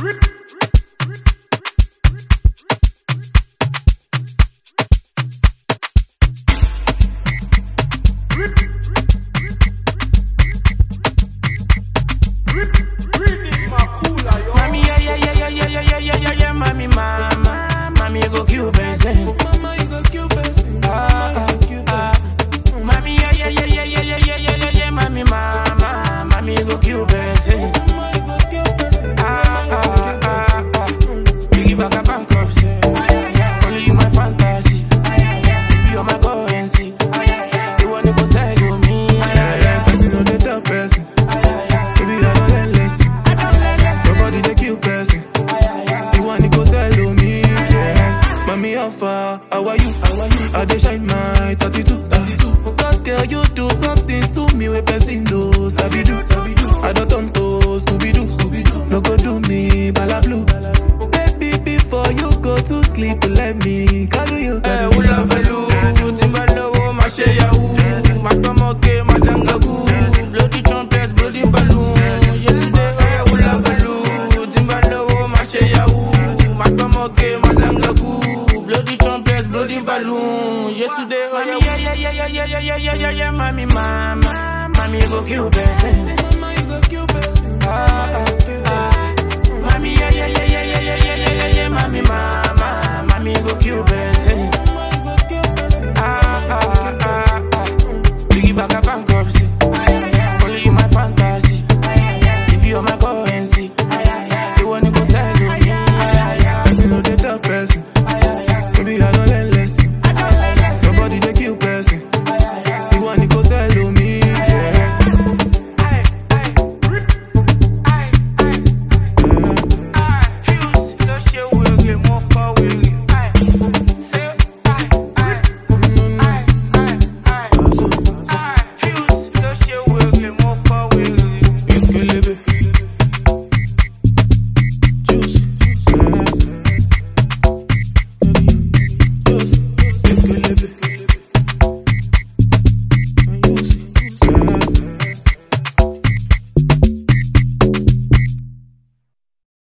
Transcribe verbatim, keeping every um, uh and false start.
Mommy, yeah, yeah, yeah, yeah, yeah, yeah, yeah, yeah, yeah, yeah, mommy, mama, mommy, you go kill person. Mama, you go kill person. Ah, Mama, you go kill ah, person. mommy, yeah, yeah, yeah, yeah, yeah, yeah, yeah, yeah, yeah, yeah, mommy, mama, mommy, you go kill person. Mama, you go kill person. Ah, ah, ah, ah, biggie back a bankruptcy. Only you my fantasy. You are my currency. You wanna go sell to me? Yeah, yeah, person on the top person. Baby, I don't let less. Nobody they kill person. You want to go sell to me? Yeah. Mommy, how far? How are you? How are you? I dey shine my thirty-two. thirty-two. Cause girl, you do something to me with person do. Sabi do, sabi do. I don't turn to Scooby Doo, Scooby Doo. No go do me, bala blue. Baby, before you go to sleep, let me cuddle you. Eh, ula balu, timbalo, ma she yahoo, ma tomoke, ma dangagu, bloody trumpets, bloody balloon. Yesterday, eh, ula balu, timbalo, ma she yahoo, ma tomoke, ma dangagu, bloody trumpets, bloody balloon. Yesterday, oh yeah, yeah, yeah, yeah, yeah, yeah, yeah, yeah, yeah, yeah, mommy, mama, mommy, go kill person.